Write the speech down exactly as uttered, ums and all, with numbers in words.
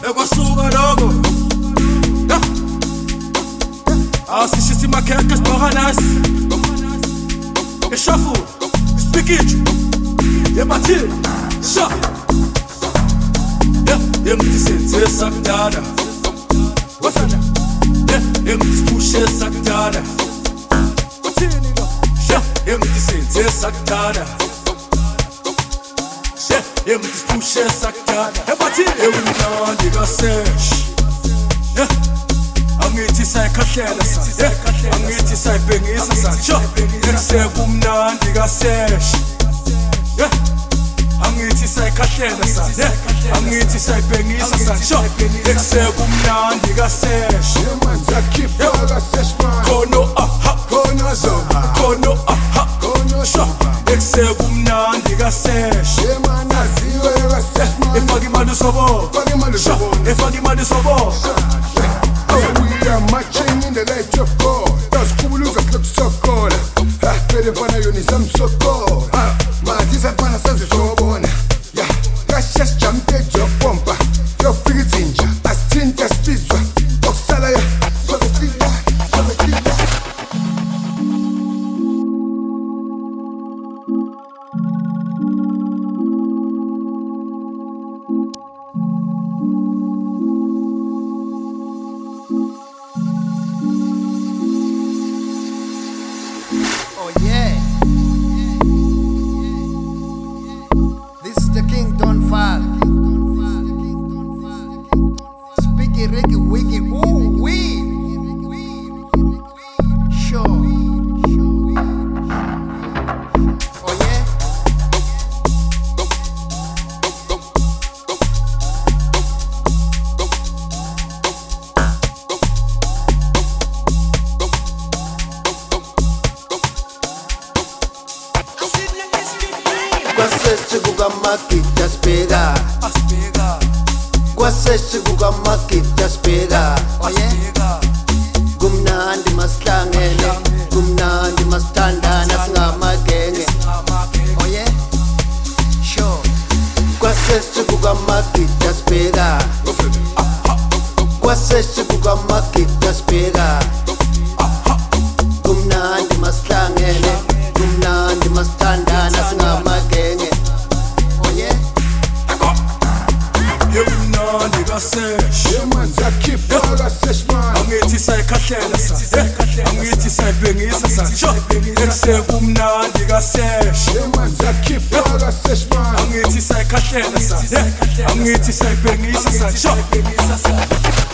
ekwasuka lokho asishisa imakhekhe sibhakanasi eshafu spikiju yebathini sha yemdisenze sakudala wasana yemdisipushe sakudala wathini lo sha yemdisenze sakudala yemdisipushe sakudala ebathini ewunandi kasesh angithi sayikhahlela sa angithi sayibhengisa sa sho ekusekumnandi kasesh angithi sayikhahlela sa angithi sayibhengisa sa sho ekusekumnandi kasesh kono aha kono zoba kono aha kono sho ekusekumnandi kasesh efaki imali sobo efaki imali sobo. We are marching in the light of God. Das kubuluza club so cold. Ha, pere pana yoni sam so cold. Ha, ma disa pana sam so bona. Ya, gashes champe jo pompa. Yo piginja, astinta spizwa. Oksala ya, so the fila, so the fila. Oh yeah, this is the King Don Fall. Speaky Ricky Wiggy, ooh wee. Sure. Oh yeah. Kwaseshe kukamakita spega Aspega Kwaseshe kukamakita spega Oh yeah. Kumnandi masihlangene Kumnandi masithandana singamagenge Oh yeah. Sure. Kwaseshe kukamakita spega Kwaseshe kukamakita spega Kumnandi masihlangene Kumnandi masithandana singamagenge Oh yeah. yemnandi kasesh Yemanza kipaga seshman. angithi sayikhahlela sa angithi sayibhengisa sa sho ekusekumnandi kasesh Yemanza kipaga seshman. angithi sayikhahlela sa angithi sayibhengisa sa sho